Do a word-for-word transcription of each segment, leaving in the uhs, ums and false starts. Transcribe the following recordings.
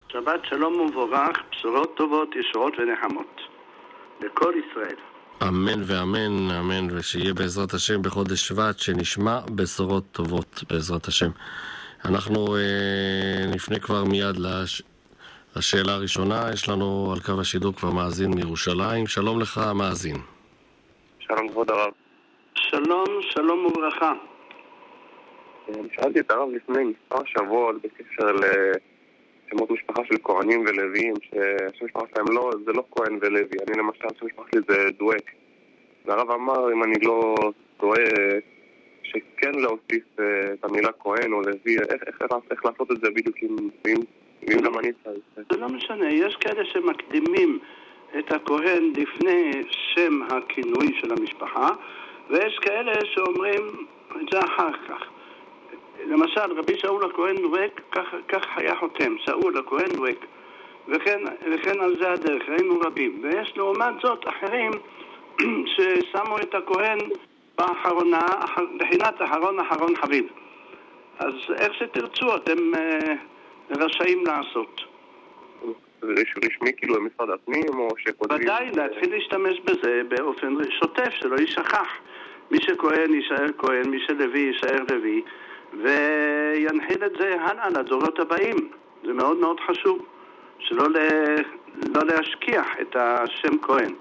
שבת שלום ומבורך, בשורות טובות, ישועות ונחמות לכל ישראל. אמן ואמן, אמן, ושיהיה בעזרת השם בחודש שבט, שנשמע בשורות טובות בעזרת השם. אנחנו אה, נפנה כבר מיד לש... לשאלה הראשונה. יש לנו על קו השידור כבר מאזין מירושלים. שלום לך מאזין. שלום כבוד הרב. שלום, שלום וברכה. שאלתי את הרב לפני מספר שבועות בקשר לשמות משפחה של כהנים ולוויים, שהשם משפחה שלהם לא, זה לא כהן ולוי. אני למשל, השם משפחה שלי זה דואק. והרב אמר, אם אני לא טועה, שכן להוסיף את המילה כהן או לוי. איך, איך, איך לעשות את זה בדיוק עם, עם, עם גם אני צריך? זה לא משנה, יש כאלה שמקדימים את הכהן לפני שם הכינוי של המשפחה, ויש כאלה שאומרים את זה אחר כך. למשל, רבי שאול הכהן דואק, כך, כך היה חותם, שאול הכהן דואק, וכן, וכן על זה הדרך, ראינו רבים. ויש לעומת זאת אחרים ששמו את הכהן באחרונה, בחינת אחרון אחרון חביב. אז איך שתרצו, אתם אה, רשאים לעשות. זה רשמי כאילו למשרד הפנים או שכותבים? ודאי, להתחיל להשתמש בזה באופן שוטף, שלא יישכח. מי שכהן יישאר כהן, מי שלוי יישאר לוי, וינחיל את זה הלאה לדורות הבאים. זה מאוד מאוד חשוב, שלא ל... לא להשכיח את השם כהן.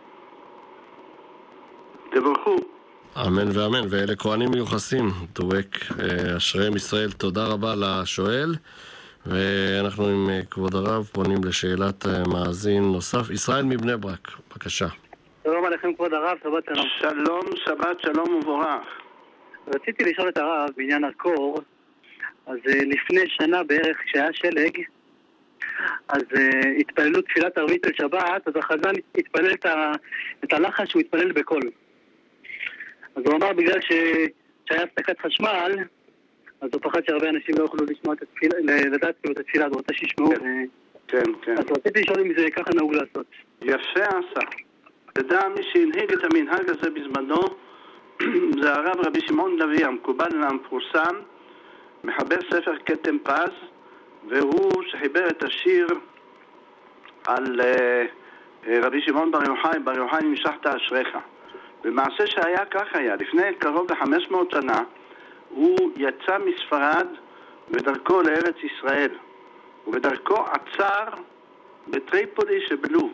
תברכו. אמן ואמן, ואלה כהנים מיוחסים, דואק, אשריהם ישראל. תודה רבה לשואל, ואנחנו עם כבוד הרב פונים לשאלת מאזין נוסף. ישראל מבני ברק, בבקשה. שלום עליכם כבוד הרב, שבת שלום. שלום, שבת שלום ומבורך. רציתי לשאול את הרב בעניין הקור. אז לפני שנה בערך כשהיה שלג, אז uh, התפללו תפילת ערבית על שבת, אז החזן התפלל את, ה, את הלחש שהוא התפלל בקול. אז הוא אמר בגלל ש, שהיה הפסקת חשמל, אז הוא פחד שהרבה אנשים לא יוכלו לשמוע את התפילה, לדעת כאילו את התפילה, אז הוא רוצה שישמעו. כן, כן. אז רציתי לשאול אם זה ככה נהוג לעשות. יפה עשה. תדע מי שהנהיג את המנהג הזה בזמנו, זה הרב רבי שמעון לוי, המקובל והמפורסם, מחבר ספר כתם פז, והוא שחיבר את השיר על uh, רבי שמעון בר יוחאי, בר יוחאי נמשכת אשריך. במעשה שהיה כך היה, לפני קרוב ל-חמש מאות שנה, הוא יצא מספרד בדרכו לארץ ישראל, ובדרכו עצר בטריפולי שבלוב,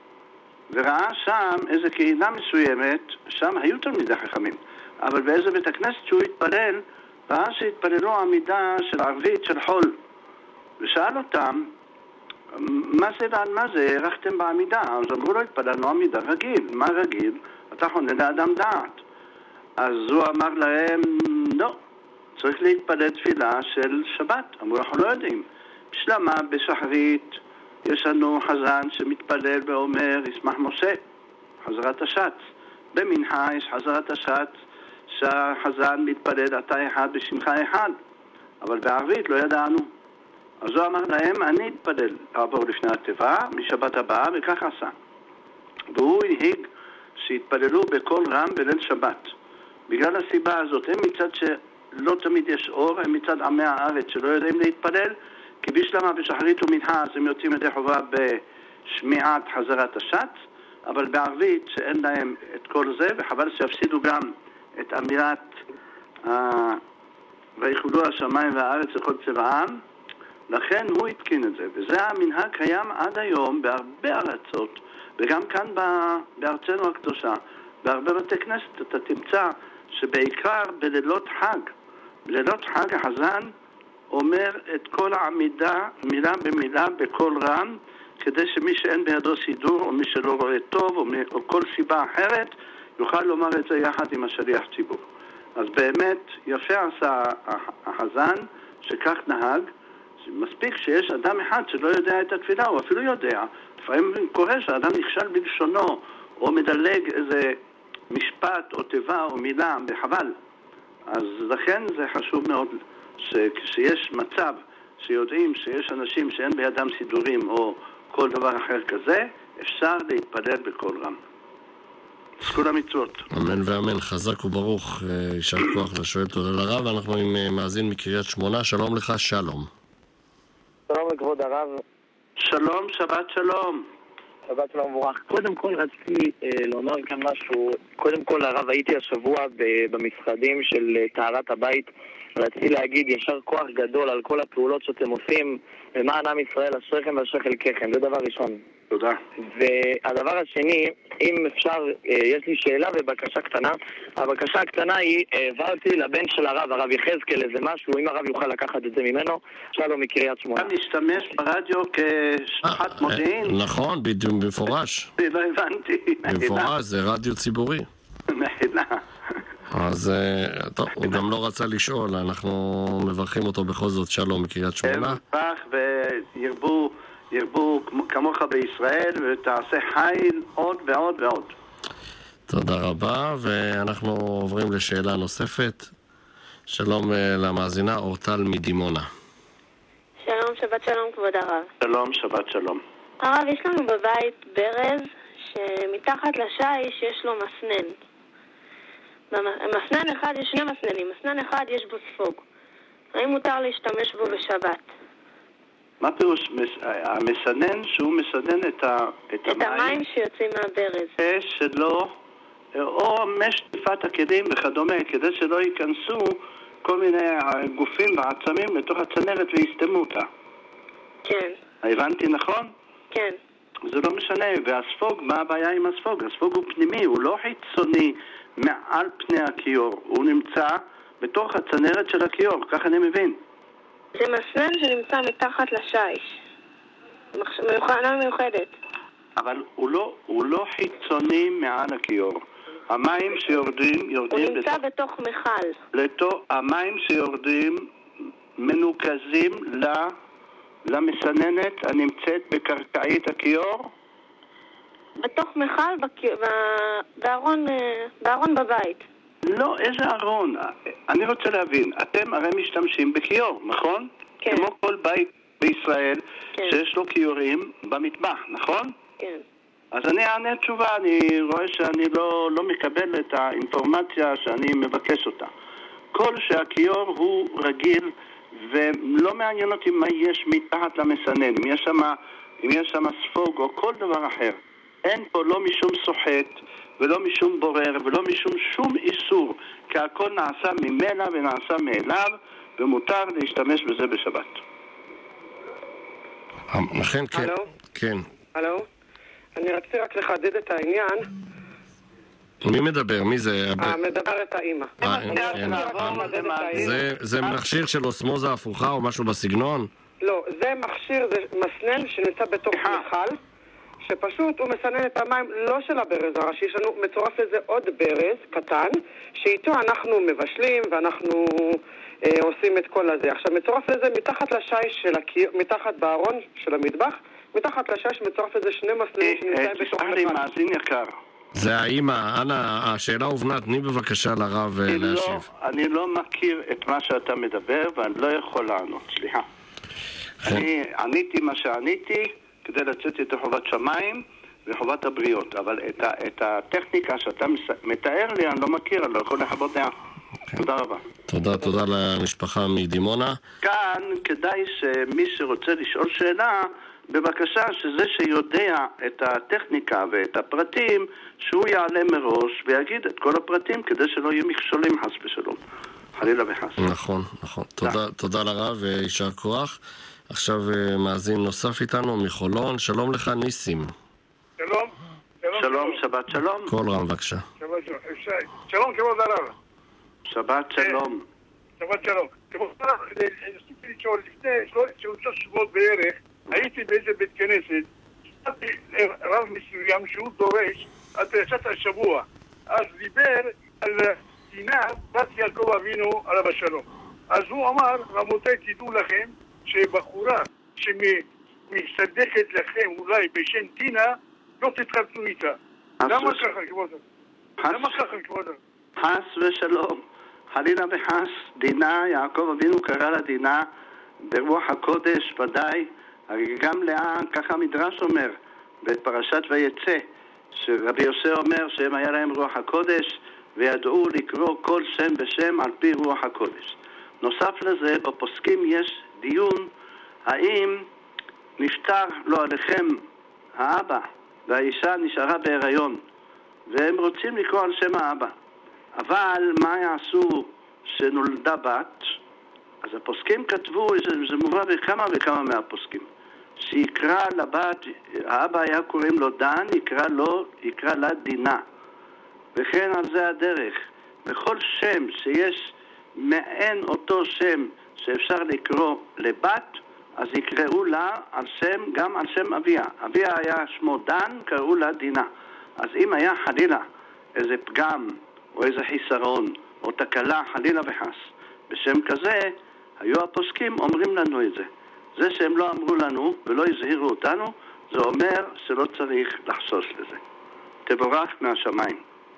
וראה שם איזו קהילה מסוימת, שם היו תלמידי חכמים, אבל באיזה בית הכנסת שהוא התפלל, ראה שהתפללו עמידה של ערבית של חול, ושאל אותם, מה זה ועל מה זה הערכתם בעמידה? אז אמרו לו, התפללנו עמידה רגיל. מה רגיל? אתה חונה לאדם דעת. אז הוא אמר להם, לא, צריך להתפלל תפילה של שבת. אמרו, אנחנו לא יודעים. בשלמה, בשחרית, יש לנו חזן שמתפלל ואומר, ישמח משה, חזרת השץ. במנחה יש חזרת השץ, שהחזן מתפלל אתה אחד בשמך אחד. אבל בערבית לא ידענו. אז הוא אמר להם, אני אתפלל לעבור לפני התיבה, משבת הבאה, וכך עשה. והוא הנהיג שהתפללו בכל רם בליל שבת. בגלל הסיבה הזאת, הם מצד שלא תמיד יש אור, הם מצד עמי הארץ שלא יודעים להתפלל, כי בשלמה בשחרית ומנחה, אז הם יוצאים ידי חובה בשמיעת חזרת השץ, אבל בערבית שאין להם את כל זה, וחבל שיפסידו גם את אמירת אה, ויחולו השמיים והארץ לכל צבעם, לכן הוא התקין את זה, וזה המנהג קיים עד היום בהרבה ארצות, וגם כאן בארצנו הקדושה, בהרבה בתי כנסת אתה תמצא שבעיקר בלילות חג, בלילות חג החזן אומר את כל העמידה מילה במילה בכל רם, כדי שמי שאין בידו סידור או מי שלא רואה טוב או, מי, או כל סיבה אחרת יוכל לומר את זה יחד עם השליח ציבור. אז באמת יפה עשה החזן שכך נהג. מספיק שיש אדם אחד שלא יודע את התפילה, הוא אפילו יודע. לפעמים קורה שאדם נכשל בלשונו, או מדלג איזה משפט או תיבה או מילה, בחבל. אז לכן זה חשוב מאוד שכשיש מצב שיודעים שיש אנשים שאין בידם סידורים או כל דבר אחר כזה, אפשר להתפלל בכל רם. כל המצוות. אמן ואמן, חזק וברוך, יישר כוח לשואל. תודה לרב. אנחנו עם מאזין מקריית שמונה. שלום לך, שלום. שלום לכבוד הרב. שלום, שבת שלום. שבת שלום מבורך. קודם כל רציתי אה, לומר כאן משהו. קודם כל הרב, הייתי השבוע במשרדים של אה, טהרת הבית. רציתי להגיד ישר כוח גדול על כל הפעולות שאתם עושים למען עם ישראל, אשריכם ואשרי חלקכם. זה דבר ראשון. תודה. והדבר השני, אם אפשר, יש לי שאלה ובקשה קטנה. הבקשה הקטנה היא, העברתי לבן של הרב, הרב יחזקאל, איזה משהו, אם הרב יוכל לקחת את זה ממנו, שלום מקריית שמונה. אתה משתמש ברדיו כשלוחת מודיעין? נכון, בדיוק, במפורש. לא הבנתי. במפורש, זה רדיו ציבורי. מחילה. אז טוב, הוא גם לא רצה לשאול, אנחנו מברכים אותו בכל זאת, שלום מקריית שמונה. ברוך וירבו ירבו כמוך בישראל ותעשה חיל עוד ועוד ועוד. תודה רבה, ואנחנו עוברים לשאלה נוספת. שלום למאזינה אורטל מדימונה. שלום, שבת שלום כבוד הרב. שלום, שבת שלום. הרב, יש לנו בבית ברז שמתחת לשיש יש לו מסנן. במסנן אחד יש שני מסננים, מסנן אחד יש בו ספוג. האם מותר להשתמש בו בשבת? מה פירוש? המסנן שהוא מסנן את, ה, את, את המים, המים שיוצאים מהברז. שלא, או משטיפת הכלים וכדומה, כדי שלא ייכנסו כל מיני גופים ועצמים לתוך הצנרת ויסתמו אותה. כן. הבנתי נכון? כן. זה לא משנה, והספוג, מה הבעיה עם הספוג? הספוג הוא פנימי, הוא לא חיצוני מעל פני הכיור, הוא נמצא בתוך הצנרת של הכיור, כך אני מבין. זה מסנן שנמצא מתחת לשיש. מיוחדה מיוחדת. אבל הוא לא, הוא לא חיצוני מעל הכיור. המים שיורדים, יורדים... הוא נמצא בתוך, בתוך מחל. לתוך, המים שיורדים מנוקזים ל, למסננת הנמצאת בקרקעית הכיור? בתוך מחל, בארון, בארון בבית. לא, איזה ארון? אני רוצה להבין, אתם הרי משתמשים בכיור, נכון? כן. כמו כל בית בישראל, כן. שיש לו כיורים במטבח, נכון? כן. אז אני אענה תשובה, אני רואה שאני לא, לא מקבל את האינפורמציה שאני מבקש אותה. כל שהכיור הוא רגיל, ולא מעניין אותי מה יש מתחת למסנן, אם יש שם, אם יש שם ספוג או כל דבר אחר. אין פה לא משום סוחט, ולא משום בורר, ולא משום שום איסור, כי הכל נעשה ממנה ונעשה מאליו, ומותר להשתמש בזה בשבת. לכן, כן. הלו? כן. הלו? אני רציתי רק לחדד את העניין. מי מדבר? מי זה? מדברת האמא. זה מכשיר של אוסמוזה הפוכה או משהו בסגנון? לא, זה מכשיר, זה מסנן שנמצא בתוך מחל, שפשוט הוא מסנן את המים לא של הברז הראשי, יש לנו מצורף לזה עוד ברז קטן, שאיתו אנחנו מבשלים ואנחנו אה, עושים את כל הזה. עכשיו מצורף לזה מתחת לשיש של הקיר, מתחת בארון של המטבח, מתחת לשיש מצורף לזה שני מסננים שנמצאים בתוך מחל. תסלח לי מאזין יקר. זה האמא, אנא, השאלה הובנה, תני בבקשה לרב להשיב. אני לא מכיר את מה שאתה מדבר ואני לא יכול לענות, סליחה. אני עניתי מה שעניתי כדי לצאת את חובת שמיים וחובת הבריות, אבל את, ה, את הטכניקה שאתה מתאר לי אני לא מכיר, אני לא יכול לחוות דעה. תודה רבה. תודה, תודה למשפחה מדימונה. כאן כדאי שמי שרוצה לשאול שאלה, בבקשה שזה שיודע את הטכניקה ואת הפרטים, שהוא יעלה מראש ויגיד את כל הפרטים כדי שלא יהיו מכשולים חס ושלום. חלילה וחס. נכון, נכון. תודה, תודה לרב וישר כוח. עכשיו מאזין נוסף איתנו מחולון. שלום לך ניסים. שלום. שלום, שבת שלום. כל רם בבקשה. שלום כבוד הרב. שבת שלום. שבת שלום. כבוד הרב, ניסיתי לשאול לפני שלושה שבועות בערך, הייתי באיזה בית כנסת, שמעתי רב מסוים שהוא דורש על פרשת השבוע, אז דיבר על דינה בת יעקב אבינו עליו השלום. אז הוא אמר, רבותיי, תדעו לכם שבחורה שמסדקת לכם אולי בשם דינה, לא תתחתנו איתה. למה ככה, כבוד הרב? למה ככה, כבוד הרב? חס ושלום. חלילה וחס, דינה, יעקב אבינו קרא לה דינה ברוח הקודש ודאי, הרי גם לאן, ככה המדרש אומר בפרשת ויצא, שרבי יוסי אומר שהם היה להם רוח הקודש וידעו לקרוא כל שם בשם על פי רוח הקודש. נוסף לזה, בפוסקים יש דיון האם נפטר לא עליכם האבא, והאישה נשארה בהיריון, והם רוצים לקרוא על שם האבא. אבל מה יעשו שנולדה בת? אז הפוסקים כתבו, זה, זה מובא בכמה וכמה מהפוסקים, שיקרא לבת, האבא היה קוראים לו דן, יקרא, לו, יקרא לה דינה. וכן על זה הדרך. בכל שם שיש מעין אותו שם שאפשר לקרוא לבת, אז יקראו לה על שם, גם על שם אביה. אביה היה שמו דן, קראו לה דינה. אז אם היה חלילה איזה פגם או איזה חיסרון או תקלה חלילה וחס בשם כזה, היו הפוסקים אומרים לנו את זה. זה שהם לא אמרו לנו ולא הזהירו אותנו, זה אומר שלא צריך לחשוש לזה. תבורך מהשמיים.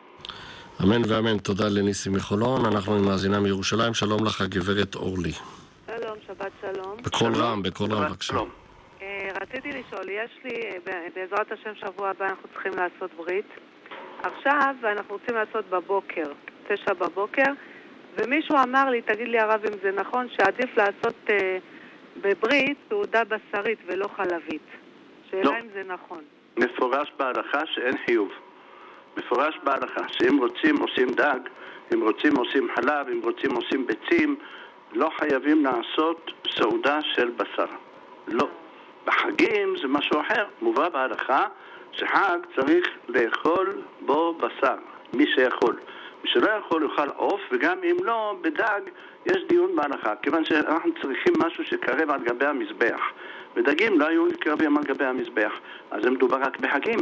אמן ואמן. תודה לניסי מחולון. אנחנו עם מאזינה מירושלים. שלום לך גברת אורלי. שלום, שבת שלום. בקול רם, בקול רם, בבקשה. רציתי לשאול, יש לי, בעזרת השם שבוע הבא אנחנו צריכים לעשות ברית. עכשיו אנחנו רוצים לעשות בבוקר, תשע בבוקר, ומישהו אמר לי, תגיד לי הרב אם זה נכון, שעדיף לעשות אה, בברית תעודה בשרית ולא חלבית. שאלה לא. אם זה נכון. מפורש בהלכה שאין חיוב. מפורש בהלכה שאם רוצים עושים דג, אם רוצים עושים חלב, אם רוצים עושים ביצים, לא חייבים לעשות סעודה של בשר. לא. בחגים זה משהו אחר. מובא בהלכה שחג צריך לאכול בו בשר, מי שיכול. מי שלא יכול יאכל עוף, וגם אם לא, בדג יש דיון בהלכה, כיוון שאנחנו צריכים משהו שקרב על גבי המזבח. ודגים לא היו קרבים על גבי המזבח, אז זה מדובר רק בחגים.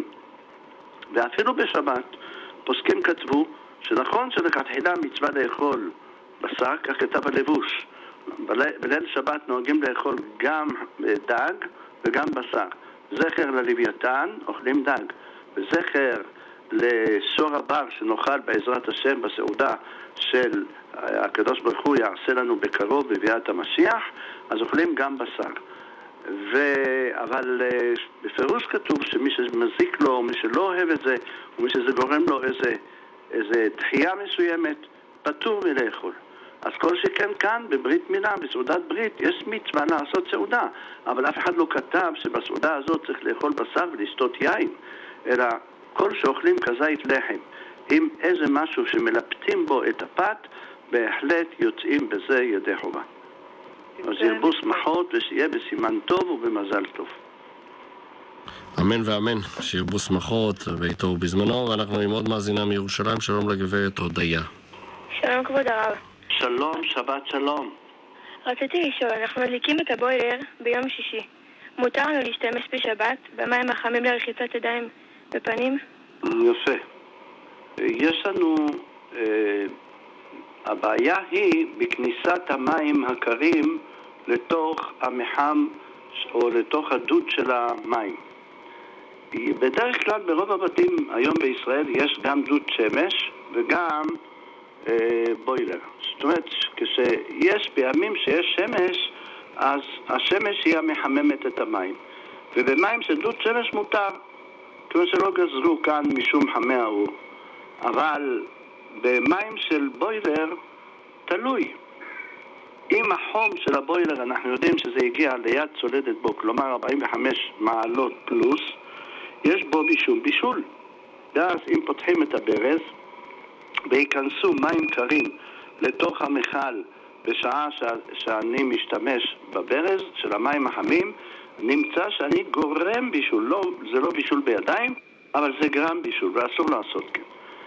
ואפילו בשבת, פוסקים כתבו שנכון שלכתחילה מצווה לאכול בשר, כך כתב הלבוש. בליל שבת נוהגים לאכול גם דג וגם בשר. זכר ללוויתן, אוכלים דג. וזכר לשור הבר שנאכל בעזרת השם בסעודה של הקדוש ברוך הוא יעשה לנו בקרוב בביאת המשיח, אז אוכלים גם בשר. ו... אבל בפירוש כתוב שמי שמזיק לו, מי שלא אוהב את זה, ומי שזה גורם לו איזה, איזה דחייה מסוימת, פטור מלאכול. אז כל שכן כאן בברית מילה, בסעודת ברית, יש מצווה לעשות סעודה, אבל אף אחד לא כתב שבסעודה הזאת צריך לאכול בשר ולשתות יין, אלא כל שאוכלים כזית לחם, עם איזה משהו שמלפתים בו את הפת, בהחלט יוצאים בזה ידי חובה. אז ירבו שמחות ושיהיה בסימן טוב ובמזל טוב. אמן ואמן, שירבו שמחות ואיתו בזמנו. ואנחנו עם עוד מאזינה מירושלים. שלום לגברת הודיה. שלום כבוד הרב. שלום, שבת שלום. רציתי לשאול, אנחנו מדליקים את הבוילר ביום שישי. מותר לנו להשתמש בשבת במים החמים לרחיצת ידיים בפנים? יפה. יש לנו, אה, הבעיה היא בכניסת המים הקרים לתוך המחם או לתוך הדוד של המים. בדרך כלל ברוב הבתים היום בישראל יש גם דוד שמש וגם אה, בוילר. זאת אומרת, כשיש בימים שיש שמש, אז השמש היא המחממת את המים. ובמים של דוד שמש מותר, כמו שלא גזרו כאן משום חמי האור. אבל במים של בוילר תלוי. עם החום של הבוילר אנחנו יודעים שזה הגיע ליד צולדת בו, כלומר ארבעים וחמש מעלות פלוס, יש בו משום בישול. ואז אם פותחים את הברז וייכנסו מים קרים לתוך המכל בשעה שאני משתמש בברז של המים החמים, נמצא שאני גורם בישול. לא, זה לא בישול בידיים, אבל זה גרם בישול, ואסור לעשות כן.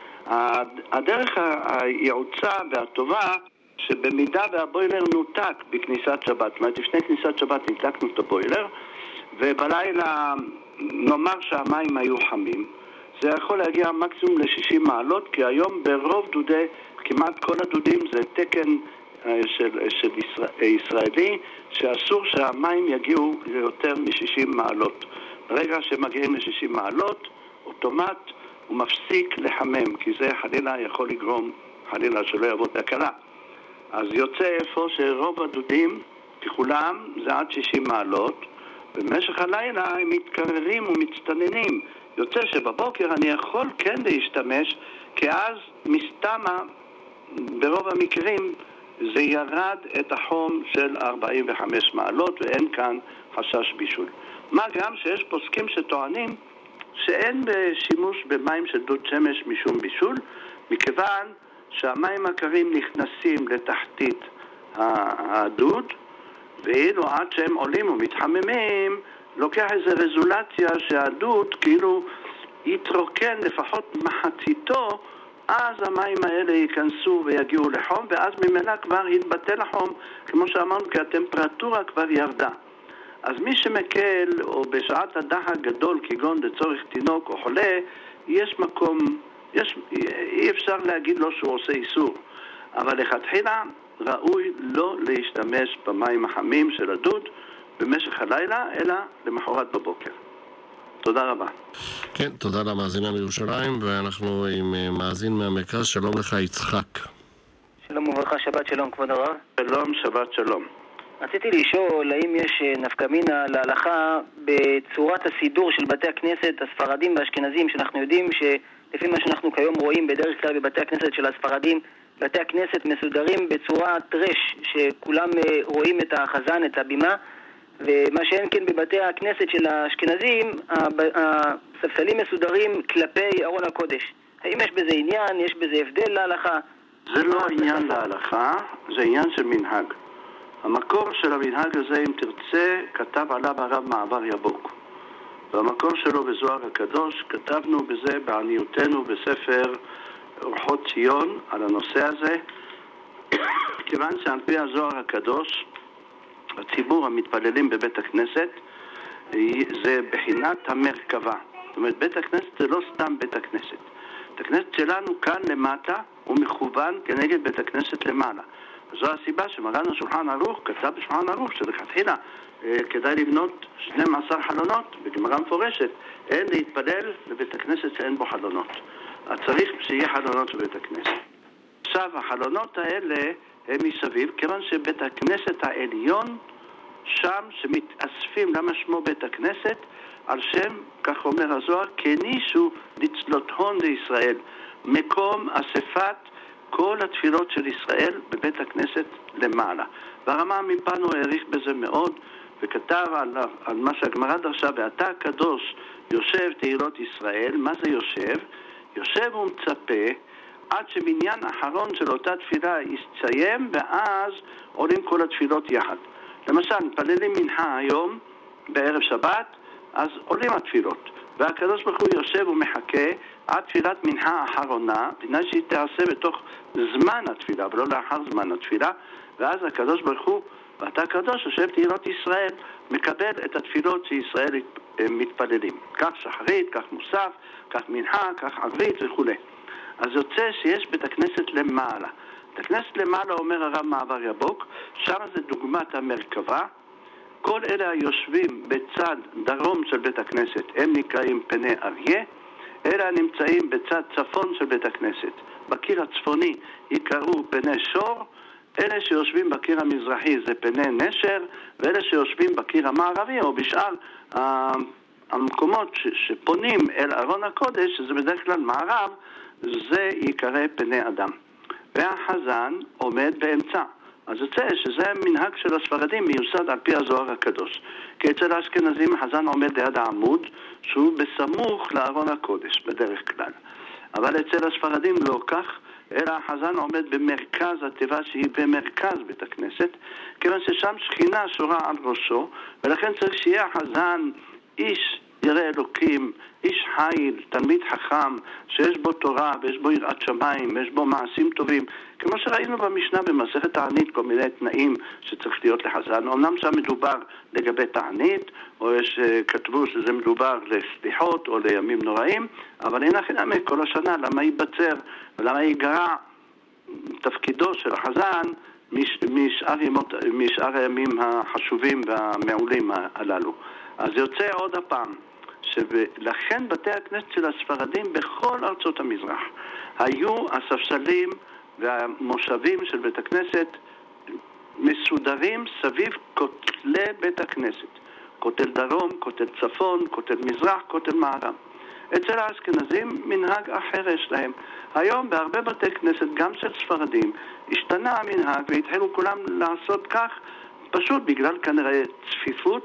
הדרך היעוצה והטובה שבמידה והבוילר נותק בכניסת שבת, זאת אומרת לפני כניסת שבת נתקנו את הבוילר ובלילה נאמר שהמים היו חמים, זה יכול להגיע מקסימום ל-שישים מעלות, כי היום ברוב דודי, כמעט כל הדודים זה תקן של, של ישראל, ישראלי, שאסור שהמים יגיעו ליותר מ-שישים מעלות. ברגע שמגיעים ל-שישים מעלות, אוטומט הוא מפסיק לחמם, כי זה חלילה יכול לגרום, חלילה שלא יבוא תקלה. אז יוצא איפה שרוב הדודים, ככולם, זה עד שישים מעלות, במשך הלילה הם מתקררים ומצטננים. יוצא שבבוקר אני יכול כן להשתמש, כי אז מסתמה, ברוב המקרים, זה ירד את החום של ארבעים וחמש מעלות, ואין כאן חשש בישול. מה גם שיש פוסקים שטוענים שאין בשימוש במים של דוד שמש משום בישול, מכיוון שהמים הקרים נכנסים לתחתית הדוד, ואילו עד שהם עולים ומתחממים, לוקח איזו רזולציה שהדוד כאילו יתרוקן לפחות מחציתו, אז המים האלה ייכנסו ויגיעו לחום, ואז ממילא כבר יתבטל החום, כמו שאמרנו, כי הטמפרטורה כבר ירדה. אז מי שמקל, או בשעת הדחק גדול, כגון לצורך תינוק או חולה, יש מקום, יש, אי אפשר להגיד לו שהוא עושה איסור. אבל לכתחילה ראוי לא להשתמש במים החמים של הדוד במשך הלילה, אלא למחרת בבוקר. תודה רבה. כן, תודה למאזינה מירושלים, ואנחנו עם מאזין מהמרכז. שלום לך יצחק. שלום וברכה, שבת שלום כבוד הרב. שלום, שבת שלום. רציתי לשאול האם יש נפקא מינה להלכה בצורת הסידור של בתי הכנסת הספרדים והאשכנזים, שאנחנו יודעים שלפי מה שאנחנו כיום רואים בדרך כלל בבתי הכנסת של הספרדים, בתי הכנסת מסודרים בצורה טרש, שכולם רואים את החזן, את הבימה, ומה שאין כן בבתי הכנסת של האשכנזים, הספסלים מסודרים כלפי ארון הקודש. האם יש בזה עניין, יש בזה הבדל להלכה? זה לא עניין להלכה, זה עניין של מנהג. המקור של המנהג הזה, אם תרצה, כתב עליו הרב מעבר יבוק. והמקור שלו בזוהר הקדוש, כתבנו בזה בעניותנו בספר אורחות ציון על הנושא הזה, כיוון שעל פי הזוהר הקדוש, הציבור המתפללים בבית הכנסת זה בחינת המרכבה. זאת אומרת, בית הכנסת זה לא סתם בית הכנסת. בית הכנסת שלנו כאן למטה הוא מכוון כנגד בית הכנסת למעלה. זו הסיבה שמרן השולחן ערוך כתב בשולחן ערוך שלכתחילה כדאי לבנות שנים עשר חלונות, בגמרא מפורשת, אין להתפלל בבית הכנסת שאין בו חלונות. אז צריך שיהיה חלונות בבית הכנסת. עכשיו, החלונות האלה הם מסביב, כיוון שבית הכנסת העליון שם שמתאספים, למה שמו בית הכנסת? על שם, כך אומר הזוהר, כניסו לצלות הון לישראל, מקום אספת כל התפילות של ישראל בבית הכנסת למעלה. והרמ"א מפנו העריך בזה מאוד, וכתב על, על מה שהגמרא דרשה, ואתה הקדוש יושב תהילות ישראל. מה זה יושב? יושב ומצפה עד שמניין אחרון של אותה תפילה יסתיים, ואז עולים כל התפילות יחד. למשל, מתפללים מנחה היום בערב שבת, אז עולים התפילות, והקדוש ברוך הוא יושב ומחכה עד תפילת מנחה האחרונה, בתנאי שהיא תעשה בתוך זמן התפילה ולא לאחר זמן התפילה, ואז הקדוש ברוך הוא, ואתה הקדוש יושב תהילות ישראל, מקבל את התפילות שישראל מתפללים. כך שחרית, כך מוסף, כך מנחה, כך ערבית וכו'. אז יוצא שיש בית הכנסת למעלה. בית הכנסת למעלה, אומר הרב מעבר יבוק, שם זה דוגמת המרכבה. כל אלה היושבים בצד דרום של בית הכנסת הם נקראים פני אריה. אלה הנמצאים בצד צפון של בית הכנסת, בקיר הצפוני, יקראו פני שור. אלה שיושבים בקיר המזרחי זה פני נשר, ואלה שיושבים בקיר המערבי או בשאר המקומות שפונים אל ארון הקודש, שזה בדרך כלל מערב, זה יקרא פני אדם. והחזן עומד באמצע. אז יוצא שזה מנהג של הספרדים מיוסד על פי הזוהר הקדוש. כי אצל האשכנזים החזן עומד ליד העמוד שהוא בסמוך לארון הקודש בדרך כלל. אבל אצל הספרדים לא כך, אלא החזן עומד במרכז התיבה שהיא במרכז בית הכנסת, כיוון ששם שכינה שורה על ראשו, ולכן צריך שיהיה החזן איש ירא אלוקים, איש חיל, תלמיד חכם, שיש בו תורה ויש בו יראת שמיים, ויש בו מעשים טובים, כמו שראינו במשנה במסכת תענית, כל מיני תנאים שצריך להיות לחזן. אמנם שם מדובר לגבי תענית, או יש כתבו שזה מדובר לסליחות או לימים נוראים, אבל אין הכי נמק כל השנה, למה ייבצר ולמה ייגרע תפקידו של החזן משאר, ימות, משאר הימים החשובים והמעולים הללו. אז יוצא עוד הפעם, שלכן בתי הכנסת של הספרדים בכל ארצות המזרח היו הספסלים והמושבים של בית הכנסת מסודרים סביב כותלי בית הכנסת, כותל דרום, כותל צפון, כותל מזרח, כותל מערב. אצל האשכנזים מנהג אחר יש להם. היום בהרבה בתי כנסת, גם של ספרדים, השתנה המנהג והתחילו כולם לעשות כך, פשוט בגלל כנראה צפיפות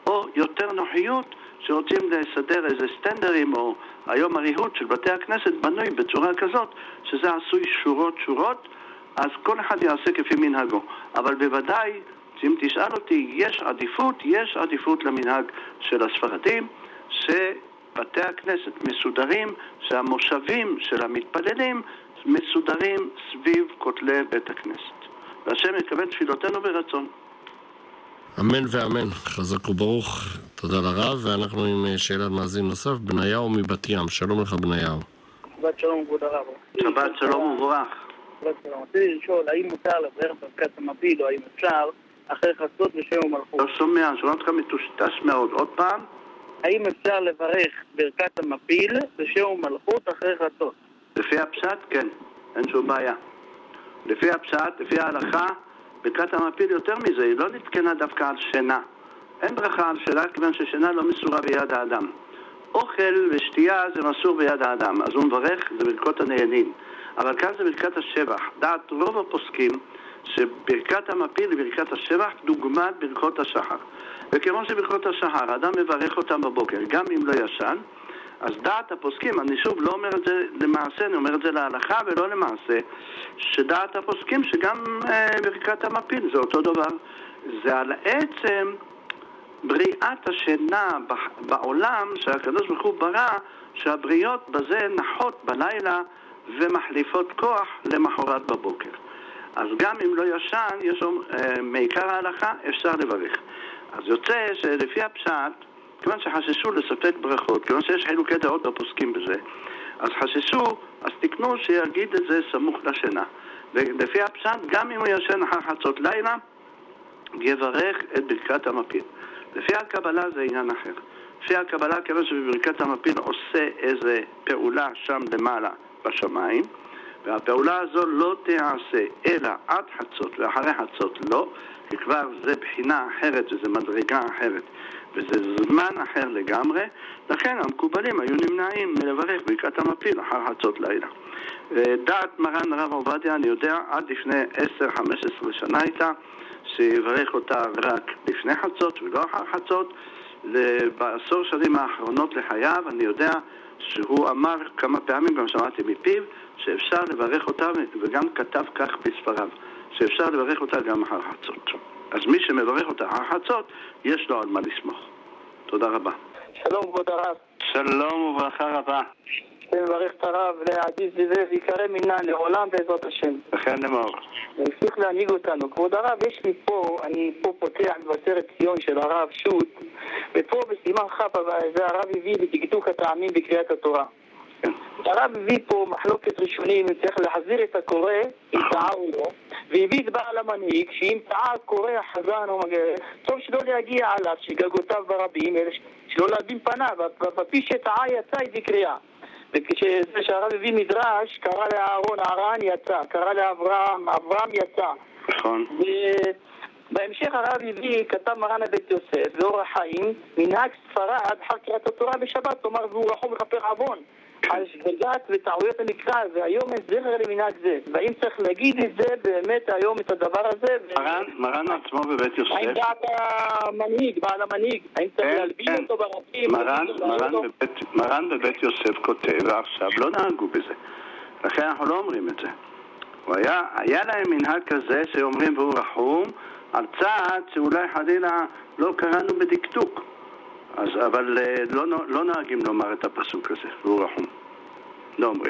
או יותר נוחיות שרוצים לסדר איזה סטנדרים, או היום הריהוט של בתי הכנסת בנוי בצורה כזאת שזה עשוי שורות שורות, אז כל אחד יעשה כפי מנהגו. אבל בוודאי, אם תשאל אותי, יש עדיפות, יש עדיפות למנהג של הספרדים, שבתי הכנסת מסודרים, שהמושבים של המתפללים מסודרים סביב כותלי בית הכנסת. והשם יקבל תפילותינו ברצון. אמן ואמן, חזק וברוך, תודה לרב. ואנחנו עם שאלת מאזין נוסף, בניהו מבת ים. שלום לך בניהו. שבת שלום כבוד הרב. שבת שלום וברך. שבת שלום. רציתי לשאול, האם מותר לברך ברכת המפיל, או האם אפשר אחרי חצות בשם ומלכות? לא שומע, שומע אותך מטושטש מאוד. עוד פעם? האם אפשר לברך ברכת המפיל בשם ומלכות אחרי חצות? לפי הפשט, כן. אין שום בעיה. לפי הפשט, לפי ההלכה, ברכת המפיל יותר מזה, היא לא נתקנה דווקא על שינה. אין ברכה על שינה, כיוון ששינה לא מסורה ביד האדם. אוכל ושתייה זה מסור ביד האדם, אז הוא מברך, זה ברכות הנהנים. אבל כאן זה ברכת השבח. דעת רוב הפוסקים שברכת המפיל וברכת השבח דוגמת ברכות השחר. וכמו שברכות השחר, האדם מברך אותם בבוקר, גם אם לא ישן, אז דעת הפוסקים, אני שוב לא אומר את זה למעשה, אני אומר את זה להלכה ולא למעשה, שדעת הפוסקים שגם אה, ברכת המפיל זה אותו דבר. זה על עצם בריאת השינה בעולם שהקדוש ברוך הוא ברא, שהבריות בזה נחות בלילה ומחליפות כוח למחרת בבוקר. אז גם אם לא ישן, יש אה, מעיקר ההלכה, אפשר לברך. אז יוצא שלפי הפשט, כיוון שחששו לספק ברכות, כיוון שיש חילוקי דעות בפוסקים בזה, אז חששו, אז תקנו שיגיד את זה סמוך לשינה. ולפי הפשט, גם אם הוא ישן אחר חצות לילה, יברך את ברכת המפיל. לפי הקבלה זה עניין אחר. לפי הקבלה, כיוון שבברכת המפיל עושה איזה פעולה שם למעלה בשמיים, והפעולה הזו לא תעשה אלא עד חצות ואחרי חצות לא, כי כבר זה בחינה אחרת וזה מדרגה אחרת וזה זמן אחר לגמרי. לכן המקובלים היו נמנעים מלברך ברכת המפיל אחר חצות לילה. דעת מרן הרב עובדיה, אני יודע, עד לפני עשר חמש עשרה שנה הייתה שיברך אותה רק לפני חצות ולא אחר חצות. בעשור שנים האחרונות לחייו אני יודע שהוא אמר כמה פעמים, גם שמעתי מפיו, שאפשר לברך אותה, וגם כתב כך בספריו, שאפשר לברך אותה גם אחר חצות. אז מי שמברך אותה אחר חצות, יש לו על מה לסמוך. תודה רבה. שלום כבוד הרב. שלום וברכה רבה. אני מברך את הרב לעתיד זה ויקרא מינה לעולם בעזרת השם. וכן לאמור. והמשיך להנהיג אותנו. כבוד הרב, יש לי פה, אני פה פותח מבשרת ציון של הרב שוט, ופה בסימן חפה, זה הרב הביא בדקדוק הטעמים בקריאת התורה. הרב הביא פה מחלוקת ראשונים, צריך להחזיר את הקורא, אם טעה או לא, והביא את בעל המנהיג, שאם טעה הקורא החזן או מגר, טוב שלא להגיע עליו, שגגותיו ברבים, שלא להבין פניו, בפי שטעה יצא את קריאה. וכשזה שהרב הביא מדרש, קרא לאהרון, אהרן יצא, קרא לאברהם, אברהם יצא. נכון. בהמשך הרב הביא, כתב מרן הבית יוסף, ואורח חיים, מנהג ספרד, אחר קריאת התורה בשבת, אומר, והוא רחום לכפר עוון. על שגגת וטעויות המקרא, והיום אין זכר למנהג זה. והאם צריך להגיד את זה באמת היום את הדבר הזה? מרן, מרן עצמו בבית יוסף. האם דעת המנהיג, בעל המנהיג, האם צריך להלבין אותו ברבים? מרן בבית יוסף כותב, ועכשיו לא נהגו בזה. לכן אנחנו לא אומרים את זה. היה, היה להם מנהג כזה שאומרים והוא רחום, על צעד שאולי חלילה לא קראנו בדקדוק. אז, אבל לא, לא נהגים לומר את הפסוק הזה, והוא רחום. לא אומרים.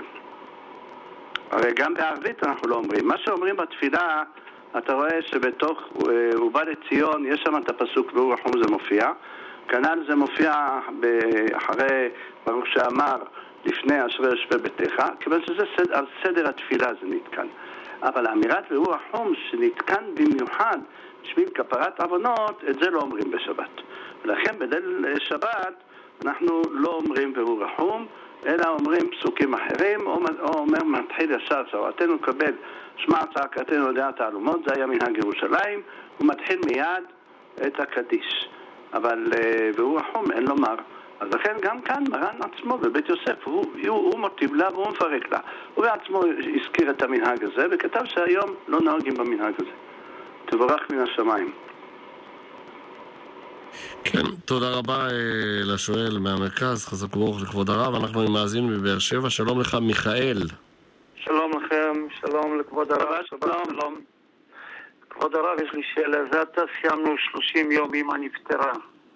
הרי גם בערבית אנחנו לא אומרים. מה שאומרים בתפילה, אתה רואה שבתוך הוא בא לציון, יש שם את הפסוק והוא רחום, זה מופיע. כנ"ל זה מופיע אחרי ברוך שאמר לפני אשרי יושבי ביתך, כיוון שזה סד, על סדר התפילה זה נתקן. אבל האמירת והוא רחום שנתקן במיוחד בשביל כפרת עוונות, את זה לא אומרים בשבת. ולכן בליל שבת אנחנו לא אומרים והוא רחום, אלא אומרים פסוקים אחרים, או, או אומר מתחיל ישר צורתנו קבל שמע צעקתנו לדעת תעלומות, זה היה מנהג ירושלים, הוא מתחיל מיד את הקדיש. אבל והוא רחום אין לומר. אז לכן גם כאן מרן עצמו בבית יוסף, הוא, הוא, הוא מוטיב לה והוא מפרק לה. הוא בעצמו הזכיר את המנהג הזה וכתב שהיום לא נוהגים במנהג הזה. תבורך מן השמיים. כן, תודה רבה לשואל מהמרכז, חזק וברוך לכבוד הרב. אנחנו עם מאזין מבאר שבע. שלום לך מיכאל. שלום לכם, שלום לכבוד הרב. שלום, שלום. כבוד הרב, יש לי שאלה. זה עתה סיימנו שלושים יום אמא נפטרה,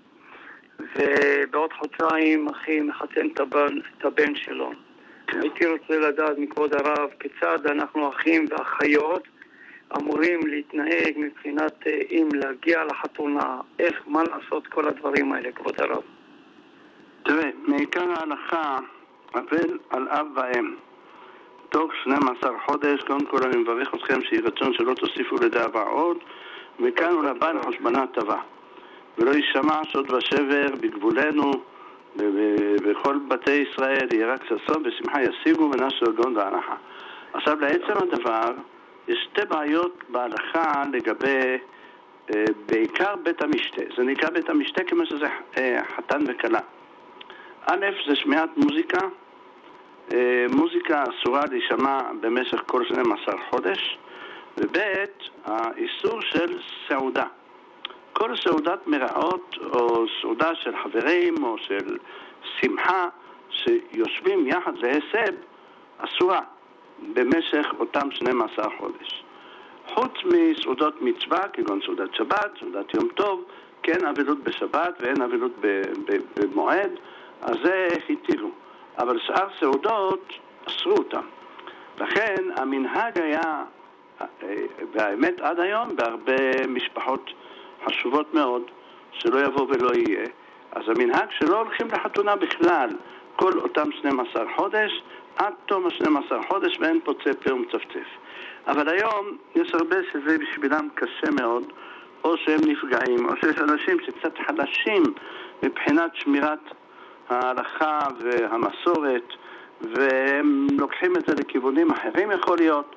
ובעוד חודשיים אחי מחתן את הבן, את הבן שלו. הייתי רוצה לדעת מכבוד הרב כיצד אנחנו אחים ואחיות אמורים להתנהג מבחינת אם להגיע לחתונה, איך, מה לעשות כל הדברים האלה, כבוד הרב. תראה, מעיקר ההלכה, אבל על אב ואם. תוך שנים עשר חודש, קודם כל אני מברך אתכם שיהי רצון שלא תוסיפו לדאבה עוד, וכאן הוא לבן חושבנה טובה. ולא יישמע שוד ושבר בגבולנו, ובכל בתי ישראל יהיה רק ששון ושמחה ישיגו ונשו הגון והנחה. עכשיו לעצם הדבר, יש שתי בעיות בהלכה לגבי אה, בעיקר בית המשתה. זה נקרא בית המשתה כמו שזה אה, חתן וקלה. א', זה שמיעת מוזיקה. אה, מוזיקה אסורה להישמע במשך כל שנים עשר חודש. וב', האיסור של סעודה. כל סעודת מראות או סעודה של חברים או של שמחה שיושבים יחד להסב אסורה במשך אותם שנים עשר חודש. חוץ מסעודות מצווה, כגון סעודת שבת, סעודת יום טוב, כן אבלות בשבת ואין אבלות במועד, אז זה התירו. אבל שאר סעודות אסרו אותם. לכן המנהג היה, והאמת עד היום, בהרבה משפחות חשובות מאוד, שלא יבוא ולא יהיה, אז המנהג שלא הולכים לחתונה בכלל, כל אותם שנים עשר חודש, עד תום ה-שנים עשר חודש, ואין פוצה פה ומצפצף. אבל היום יש הרבה שזה בשבילם קשה מאוד, או שהם נפגעים, או שיש אנשים שקצת חלשים מבחינת שמירת ההלכה והמסורת, והם לוקחים את זה לכיוונים אחרים יכול להיות.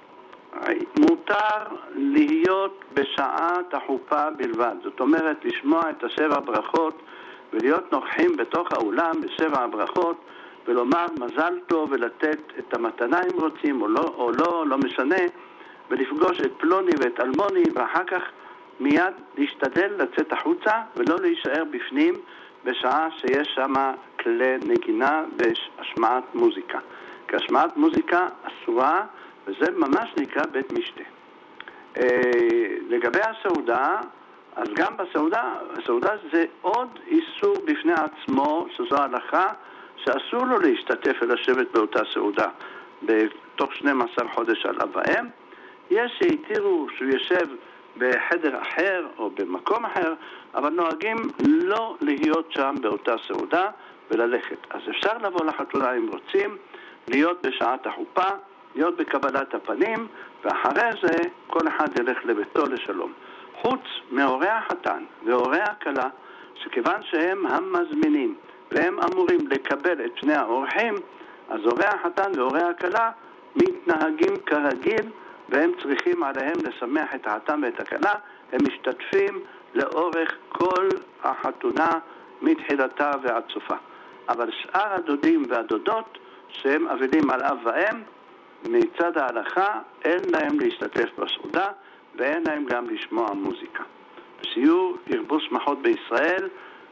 מותר להיות בשעת החופה בלבד. זאת אומרת, לשמוע את השבע ברכות ולהיות נוכחים בתוך האולם בשבע הברכות ולומר מזל טוב ולתת את המתנה אם רוצים או לא, או לא, לא משנה, ולפגוש את פלוני ואת אלמוני, ואחר כך מיד להשתדל לצאת החוצה ולא להישאר בפנים בשעה שיש שם כלי נגינה והשמעת מוזיקה. כי השמעת מוזיקה אסורה, וזה ממש נקרא בית משתה. אה, לגבי הסעודה, אז גם בסעודה, הסעודה זה עוד איסור בפני עצמו, שזו ההלכה, שאסור לו להשתתף ולשבת באותה סעודה בתוך שנים עשר חודש על אב ואם. יש שהתירו שהוא יושב בחדר אחר או במקום אחר, אבל נוהגים לא להיות שם באותה סעודה וללכת. אז אפשר לבוא לחתונה אם רוצים, להיות בשעת החופה, להיות בקבלת הפנים, ואחרי זה כל אחד ילך לביתו לשלום. חוץ מהורי החתן והורי הכלה, שכיוון שהם המזמינים והם אמורים לקבל את שני האורחים, אז הורי החתן והורי הכלה מתנהגים כרגיל, והם צריכים עליהם לשמח את החתן ואת הכלה. הם משתתפים לאורך כל החתונה מתחילתה ועד סופה. אבל שאר הדודים והדודות שהם אבלים על אב ואם, מצד ההלכה אין להם להשתתף בסעודה ואין להם גם לשמוע מוזיקה. שיהיו ירבו שמחות בישראל,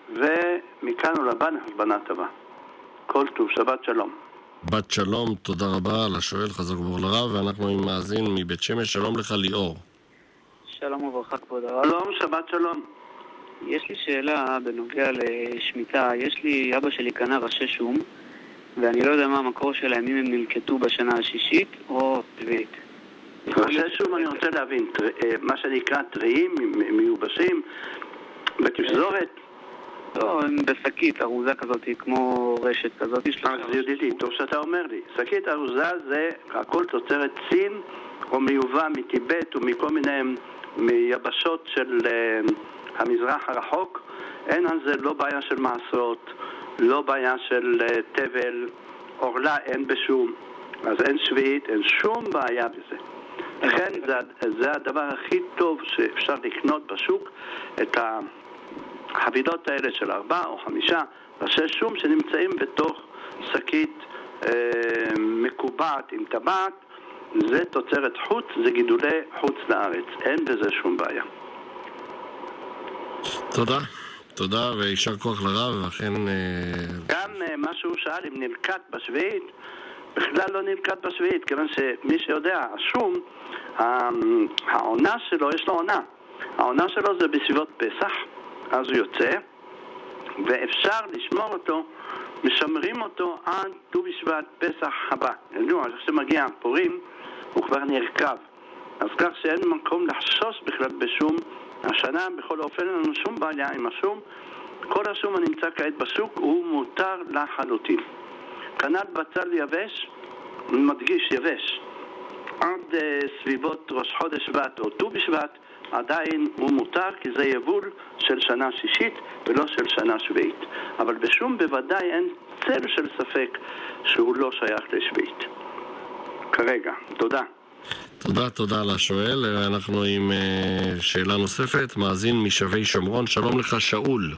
ומכאן ולבן חשבנה טובה. כל טוב, שבת שלום. בת שלום, תודה רבה לשואל, חזק וברוך לרב. ואנחנו עם מאזין מבית שמש. שלום לך ליאור. שלום וברכה כבוד הרב. שלום, שבת שלום. יש לי שאלה בנוגע לשמיטה. יש לי, אבא שלי קנה ראשי שום, ואני לא יודע מה המקור שלהם, אם הם נלקטו בשנה השישית או שביעית. ראשי שום אני רוצה להבין, מה שנקרא טריים, מיובשים, בתפזורת? לא, הם בשקית, ארוזה כזאת, כמו רשת כזאת. אז ידידי, טוב שאתה אומר לי, שקית ארוזה זה הכל תוצרת סין, או מיובא מטיבט ומכל מיני מיבשות של uh, המזרח הרחוק. אין על זה לא בעיה של מעשרות, לא בעיה של uh, טבל, אורלה אין בשום, אז אין שביעית, אין שום בעיה בזה. לכן זה, זה הדבר הכי טוב שאפשר לקנות בשוק, את החבילות האלה של ארבעה או חמישה ראשי שום שנמצאים בתוך שקית אה, מקובעת עם טבעת. זה תוצרת חוץ, זה גידולי חוץ לארץ, אין בזה שום בעיה. תודה, תודה, וישר כוח לרב, ואכן... גם מה שהוא שאל אם נלקט בשביעית, בכלל לא נלקט בשביעית, כיוון שמי שיודע, השום, העונה שלו, יש לו עונה. העונה שלו זה בסביבות פסח, אז הוא יוצא, ואפשר לשמור אותו, משמרים אותו עד ט"ו בשבט פסח הבא. ידעו, אז כשמגיע פורים, הוא כבר נרכב. אז כך שאין מקום לחשוש בכלל בשום. השנה בכל אופן אין לנו שום בעיה עם השום. כל השום הנמצא כעת בשוק הוא מותר לחלוטין. כנ"ל בצל יבש, מדגיש יבש, עד uh, סביבות ראש חודש שבט או ט"ו בשבט, עדיין הוא מותר, כי זה יבול של שנה שישית ולא של שנה שביעית. אבל בשום בוודאי אין צל של ספק שהוא לא שייך לשביעית. כרגע, תודה. תודה, תודה לשואל. אנחנו עם uh, שאלה נוספת, מאזין משבי שומרון. שלום לך שאול.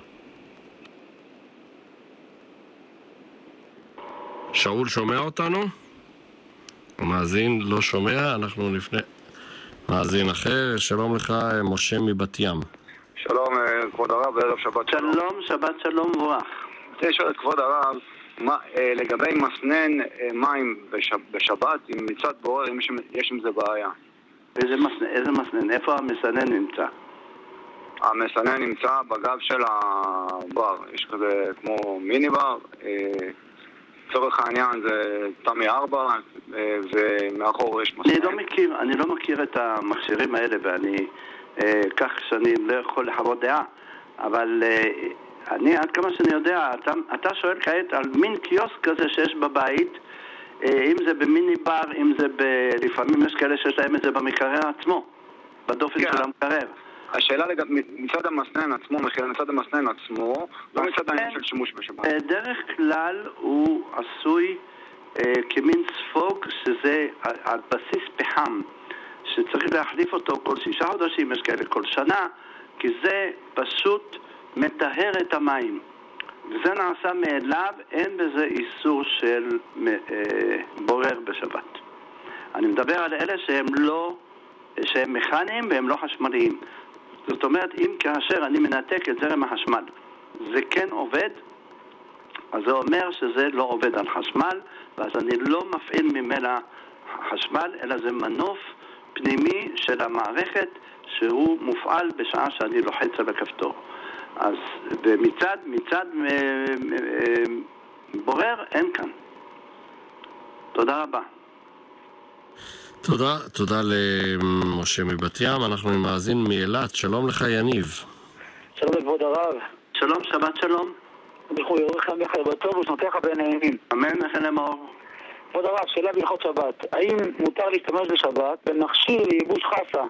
שאול שומע אותנו? מאזין לא שומע, אנחנו לפני מאזין אחר. שלום לך, משה מבת ים. שלום כבוד הרב, וערב שבת שלום. שלום, שבת שלום וברח. רוצה לשאול את כבוד הרב, מה, לגבי מסנן מים בשבת, עם מצד בורר, אם יש עם זה בעיה. איזה מסנן? איזה מסנן? איפה המסנן נמצא? המסנן נמצא בגב של הבר, יש כזה כמו מיני בר, צורך העניין זה תמי ארבע, ומאחור יש מסנן. אני לא מכיר, אני לא מכיר את המכשירים האלה, ואני כך שאני לא יכול לחוות דעה, אבל אני, עד כמה שאני יודע, אתה, אתה שואל כעת על מין קיוסק כזה שיש בבית, אם זה במיני בר, אם זה ב... לפעמים יש כאלה שיש להם את זה במקרר עצמו, בדופן כן. של המקרר. השאלה לגב, מצד המסנן עצמו, מחיר מצד המסנן עצמו, לא מצד העניין של שימוש בשבת. דרך כלל הוא עשוי אה, כמין ספוג, שזה על בסיס פחם, שצריך להחליף אותו כל שישה חודשים, יש כאלה כל שנה, כי זה פשוט מטהר את המים. וזה נעשה מאליו, אין בזה איסור של אה, בורר בשבת. אני מדבר על אלה שהם לא, שהם מכניים והם לא חשמליים. זאת אומרת, אם כאשר אני מנתק את זרם החשמל, זה כן עובד, אז זה אומר שזה לא עובד על חשמל, ואז אני לא מפעיל ממנה חשמל, אלא זה מנוף פנימי של המערכת שהוא מופעל בשעה שאני לוחץ על הכפתור. אז מצד, מצד בורר אין כאן. תודה רבה. תודה, תודה למשה מבת ים. אנחנו עם מאזין מאילת. שלום לך יניב. שלום לכבוד הרב. שלום, שבת שלום. אנחנו יורך לך בטוב ושנותיך בנעימים. אמן לכן לאמור. כבוד הרב, שאלה בהלכות שבת. האם מותר להשתמש בשבת במכשיר לייבוש חסה?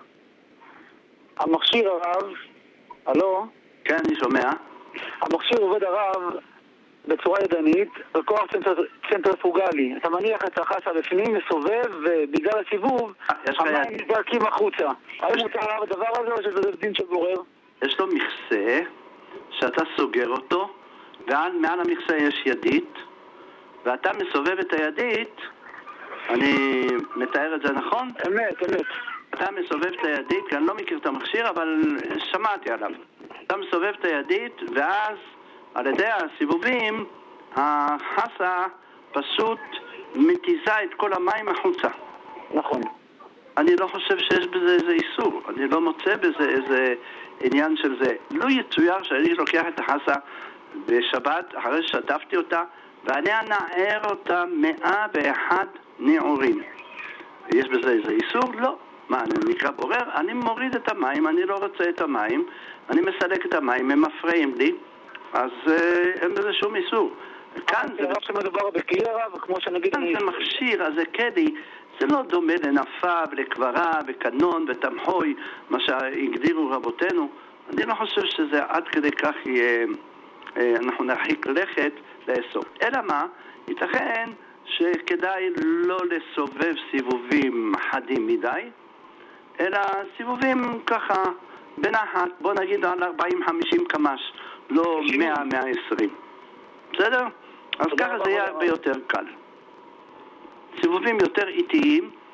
המכשיר הרב, הלו? כן, אני שומע. המכשיר עובד הרב בצורה ידנית, בכוח צנטריפוגלי. אתה מניח את החסה בפנים, מסובב, ובגלל הסיבוב, המים נזרקים החוצה. האם מותר הרב הדבר הזה, או שזה דין של בורר? יש לו מכסה, שאתה סוגר אותו, ומעל המכסה יש ידית, ואתה מסובב את הידית, אני מתאר את זה נכון? אמת, אמת. אתה מסובב את הידית, כי אני לא מכיר את המכשיר, אבל שמעתי עליו. אתה מסובב את הידית, ואז על ידי הסיבובים, החסה פשוט מתיזה את כל המים החוצה. נכון. אני לא חושב שיש בזה איזה איסור, אני לא מוצא בזה איזה עניין של זה. לא יצויר שאני לוקח את החסה בשבת, אחרי ששטפתי אותה, ואני אנער אותה מאה ואחד נעורים. יש בזה איזה איסור? לא. מה, אני נקרא בורר? אני מוריד את המים, אני לא רוצה את המים, אני מסלק את המים, הם מפריעים לי, אז אה, אין בזה שום איסור. כאן זה... זה שמדובר בכלי הרב, כמו שנגיד... כאן זה מכשיר, אז זה כדי, זה לא דומה לנפה ולקברה וקנון ותמחוי, מה שהגדירו רבותינו. אני לא חושב שזה עד כדי כך יהיה, אה, אנחנו נרחיק לכת לאסור. אלא מה? ייתכן שכדאי לא לסובב סיבובים חדים מדי, אלא סיבובים ככה בנחת, בוא נגיד על ארבעים חמישים קמ"ש, לא מאה מאה ועשרים. בסדר? אז ככה זה יהיה הרבה יותר קל. סיבובים יותר איטיים,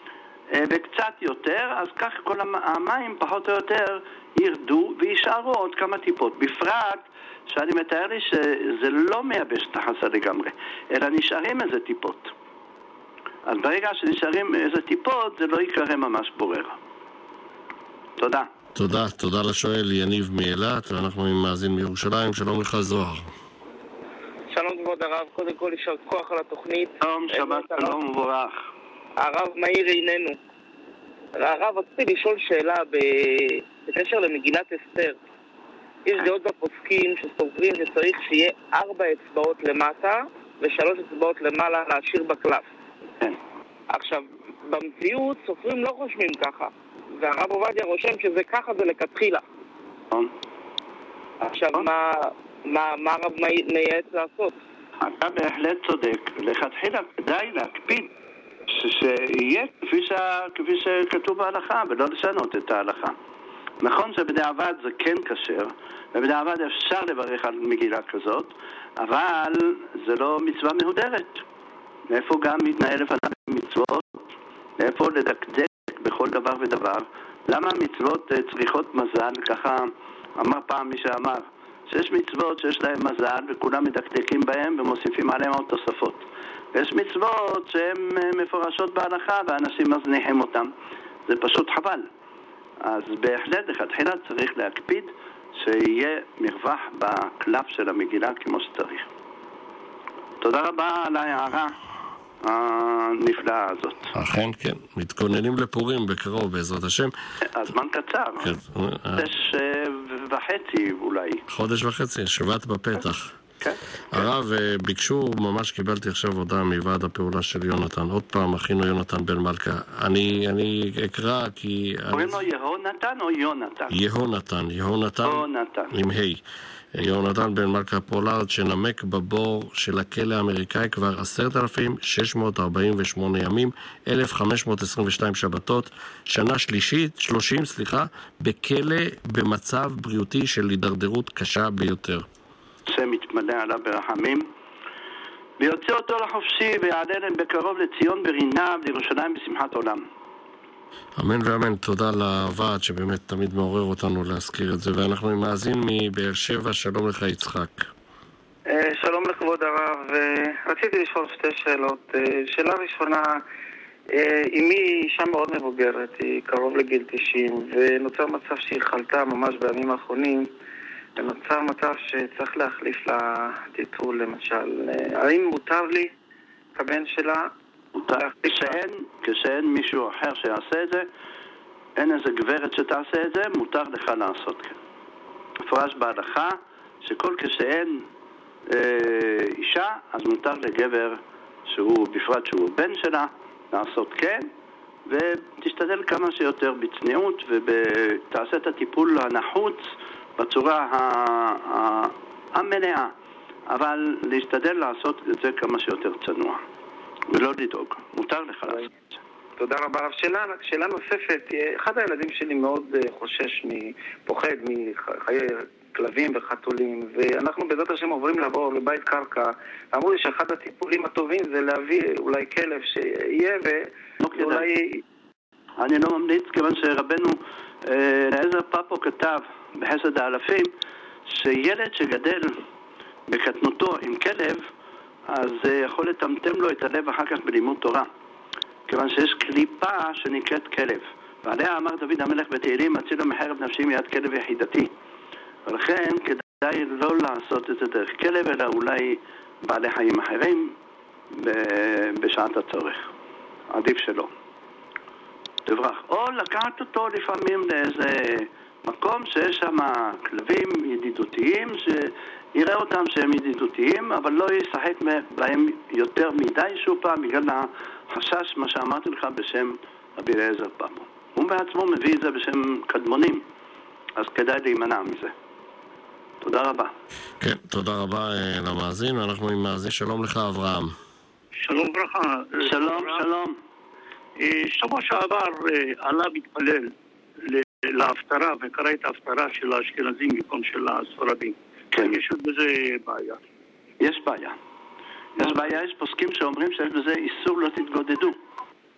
וקצת יותר, אז כך כל המים פחות או יותר ירדו וישארו עוד כמה טיפות. בפרט שאני מתאר לי שזה לא מייבש את החסה לגמרי, אלא נשארים איזה טיפות. אז ברגע שנשארים איזה טיפות, זה לא יקרה ממש בורר. תודה. תודה, תודה לשואל יניב מאילת, ואנחנו עם מאזין מירושלים. שלום לך זוהר. שלום כבוד הרב, קודם כל יישר כוח על התוכנית. שלום, שבת שלום וברך. הרב מאיר איננו. הרב, רציתי לשאול שאלה בקשר למגילת אסתר. יש דעות בפוסקים שסוברים שצריך שיהיה ארבע אצבעות למטה ושלוש אצבעות למעלה להשאיר בקלף. עכשיו, במציאות סופרים לא חושבים ככה, והרב עובדיה רושם שזה ככה זה לכתחילה. עכשיו, מה, מה, מה הרב מייעץ לעשות? אתה בהחלט צודק. לכתחילה כדאי להקפיד שיהיה כפי, ש... כפי שכתוב בהלכה, ולא לשנות את ההלכה. נכון שבדיעבד זה כן כשר, ובדיעבד אפשר לברך על מגילה כזאת, אבל זה לא מצווה מהודרת. מאיפה גם מתנהל לפניו מצוות? מאיפה לדקדק בכל דבר ודבר? למה מצוות צריכות מזל? ככה אמר פעם מי שאמר, שיש מצוות שיש להם מזל וכולם מדקדקים בהם ומוסיפים עליהם עוד תוספות. ויש מצוות שהן מפורשות בהלכה ואנשים מזניחים אותם. זה פשוט חבל. אז בהחלט לכתחילה צריך להקפיד שיהיה מרווח בקלף של המגילה כמו שצריך. תודה רבה על ההערה הנפלאה הזאת. אכן כן, מתכוננים לפורים בקרוב בעזרת השם. הזמן קצר, חודש וחצי אולי. חודש וחצי, שבת בפתח. כן. הרב, ביקשו, ממש קיבלתי עכשיו הודעה מוועד הפעולה של יונתן. עוד פעם, אחינו יונתן בן מלכה. אני, אני אקרא כי... קוראים לו יהונתן או יונתן? יהונתן, יהונתן. עם ה'. יהונתן בן מלכה פולארד שנמק בבור של הכלא האמריקאי כבר עשרת אלפים שש מאות ארבעים ושמונה ימים, אלף חמש מאות עשרים ושתיים שבתות, שנה שלישית, שלושים, סליחה, בכלא במצב בריאותי של הידרדרות קשה ביותר. מתמלא עליו ברחמים ויוצא אותו לחופשי ויעלה להם בקרוב לציון ברינה ולירושלים בשמחת עולם. אמן ואמן. תודה לוועד שבאמת תמיד מעורר אותנו להזכיר את זה. ואנחנו עם מאזין מבאר שבע. שלום לך יצחק. שלום לכבוד הרב. רציתי לשאול שתי שאלות. שאלה ראשונה, אמי היא אישה מאוד מבוגרת, היא קרוב לגיל תשעים, ונוצר מצב שהיא חלתה ממש בימים האחרונים, ונוצר מצב שצריך להחליף לה טיטול למשל. האם מותר לי, כבן שלה, כשאין, כשאין מישהו אחר שיעשה את זה, אין איזה גברת שתעשה את זה, מותר לך לעשות כן. מפורש בהלכה שכל כשאין אה, אישה, אז מותר לגבר שהוא, בפרט שהוא בן שלה, לעשות כן, ותשתדל כמה שיותר בצניעות ותעשה את הטיפול הנחוץ בצורה המלאה, אבל להשתדל לעשות את זה כמה שיותר צנוע ולא לדאוג, מותר לך לעשות את זה. תודה רבה. שאלה, שאלה נוספת, אחד הילדים שלי מאוד חושש, פוחד מחיי כלבים וחתולים, ואנחנו בעזרת השם עוברים לעבור לבית קרקע. אמרו לי שאחד הטיפולים הטובים זה להביא אולי כלב שיהיה ואולי... אני לא ממליץ, כיוון שרבנו אליעזר פאפו כתב בחסד האלפים שילד שגדל בקטנותו עם כלב, אז זה יכול לטמטם לו את הלב אחר כך בלימוד תורה, כיוון שיש קליפה שנקראת כלב, ועליה אמר דוד המלך בתהילים, הציל מחרב נפשי מיד כלב יחידתי. ולכן כדאי לא לעשות את זה דרך כלב, אלא אולי בעלי חיים אחרים בשעת הצורך, עדיף שלא תברח, או לקחת אותו לפעמים לאיזה מקום שיש שם כלבים ידידותיים, שיראה אותם שהם ידידותיים, אבל לא ישחק בהם יותר מדי שוב פעם, בגלל החשש, מה שאמרתי לך בשם רבי אליעזר פאפו. הוא בעצמו מביא את זה בשם קדמונים, אז כדאי להימנע מזה. תודה רבה. כן, תודה רבה למאזין. אנחנו עם מאזין. שלום לך אברהם. שלום ברכה. שלום, שלום. שבוע שעבר עלה מתפלל להפטרה וקרא את ההפטרה של האשכנזים במקום של הספרדים. כן. יש בזה בעיה. יש בעיה. יש בעיה, יש פוסקים שאומרים שיש בזה איסור לא תתגודדו.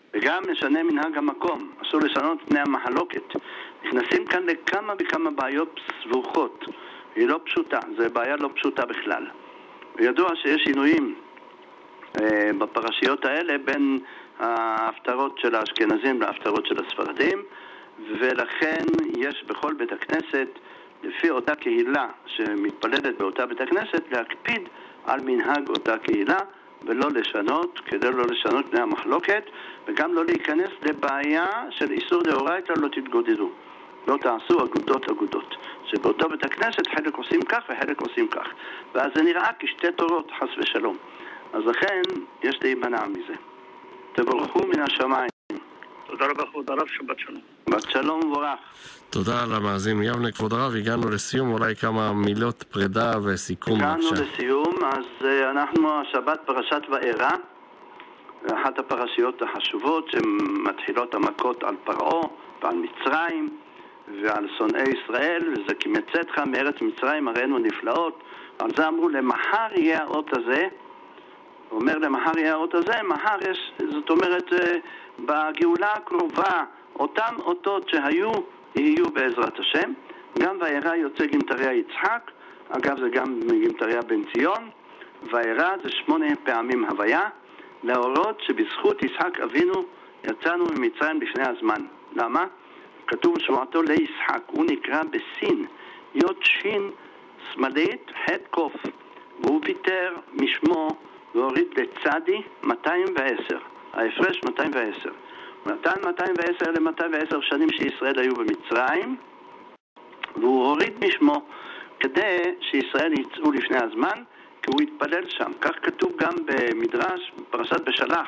וגם משנה מנהג המקום, אסור לשנות פני המחלוקת. נכנסים כאן לכמה וכמה בעיות סבוכות, היא לא פשוטה, זו בעיה לא פשוטה בכלל. וידוע שיש שינויים אה, בפרשיות האלה בין ההפטרות של האשכנזים להפטרות של הספרדים, ולכן יש בכל בית הכנסת, לפי אותה קהילה שמתפללת באותה בית הכנסת, להקפיד על מנהג אותה קהילה, ולא לשנות, כדי לא לשנות פני המחלוקת, וגם לא להיכנס לבעיה של איסור דאורייתא, לא תתגודדו. לא תעשו אגודות אגודות. שבאותו בית הכנסת חלק עושים כך וחלק עושים כך. ואז זה נראה כשתי תורות, חס ושלום. אז לכן יש להימנע מזה. תבורכו מן השמיים. תודה רבה כבוד הרב, שבת שלום. שבת שלום וברך. תודה למאזין מיבנה, כבוד הרב. הגענו לסיום, אולי כמה מילות פרידה וסיכום. הגענו בבקשה. לסיום, אז uh, אנחנו השבת פרשת וארא, אחת הפרשיות החשובות שמתחילות המכות על פרעה ועל מצרים ועל שונאי ישראל, וזה כי מצאתך מארץ מצרים הראינו נפלאות. על זה אמרו למחר יהיה האות הזה, הוא אומר למחר יהיה האות הזה, מחר יש, זאת אומרת בגאולה הקרובה אותם אותות שהיו יהיו בעזרת השם. גם וארא יוצא גמטריה יצחק, אגב זה גם גמטריה בן ציון. וארא זה שמונה פעמים הוויה, להורות שבזכות יצחק אבינו יצאנו ממצרים לפני הזמן. למה? כתוב שבועתו לישחק, הוא נקרא בסין יוד שין שמאלית ח' קוף, והוא ויתר משמו והוריד לצדי מאתיים ועשר, ההפרש מאתיים ועשר. הוא נתן מאתיים ועשר ל-מאתיים ועשר שנים שישראל היו במצרים, והוא הוריד משמו כדי שישראל יצאו לפני הזמן, כי הוא התפלל שם. כך כתוב גם במדרש, בפרשת בשלח,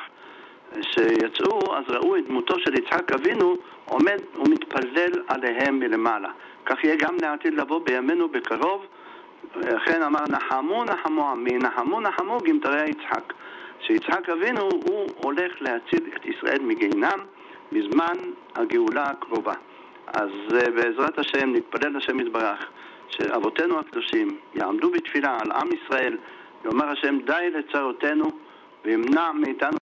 שיצאו, אז ראו את דמותו של יצחק אבינו עומד ומתפלל עליהם מלמעלה. כך יהיה גם לעתיד לבוא בימינו בקרוב. לכן אמר נחמו נחמו עמי, נחמו נחמו גמטריה יצחק, שיצחק אבינו הוא הולך להציל את ישראל מגיהינום בזמן הגאולה הקרובה. אז בעזרת השם נתפלל השם יתברך שאבותינו הקדושים יעמדו בתפילה על עם ישראל, יאמר השם די לצרותינו וימנע מאיתנו